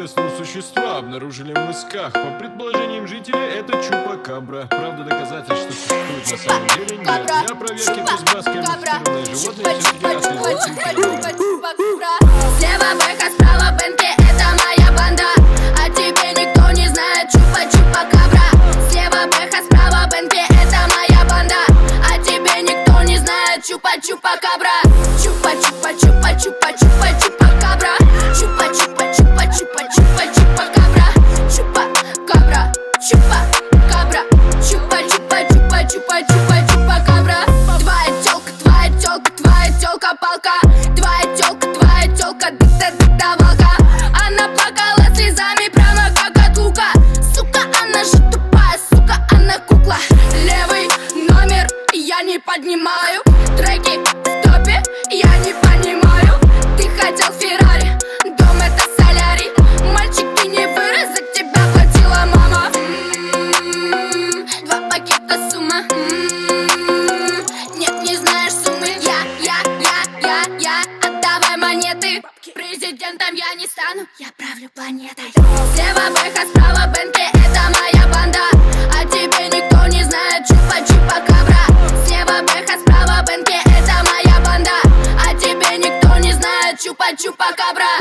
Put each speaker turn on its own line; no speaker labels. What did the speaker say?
неизвестного существа обнаружили в мысках. По предположениям жителей, это чупакабра. Правда, доказательств, что существует на самом деле, нет. Для проверки кузбасское модифицированное животное все-таки
Слева Бэха, справа Бенки, это моя банда. А тебе никто не знает, чупа-чупа-кабра. Слева Бэха, справа Бенки, это моя банда. А тебе никто не знает, чупа-чупа-кабра. Чупа-чупа-чупа-чупа-чупа-чупа-кабра. Чупа-чупа-чупа-чупа-чупа-чупа-кабра. Чупа-кабра, чупа-кабра. Чупа-чупа-чупа-чупа-чупа-чупа-кабра. Твоя тёлка-палка. Твоя тёлка, да-да-да-волка. Она плакала слезами прямо как от лука. Сука, она же тупая, сука, она кукла. Левый номер я не поднимаю. Треки в топе я не понимаю. Ты хотел Феррари, дом это солярий. Мальчик, ты не вырос, за тебя платила мама. 2 пакета сумма. Нет, не знаешь суммы. Я отдавай монеты. Президентом я не стану, я правлю планетой. Слева Бэха, справа Бенки, это моя банда. А тебе никто не знает, чупа-чупа-кабра. Слева Бэха, справа Бенки, это моя банда. А тебе никто не знает, чупа-чупа-кабра.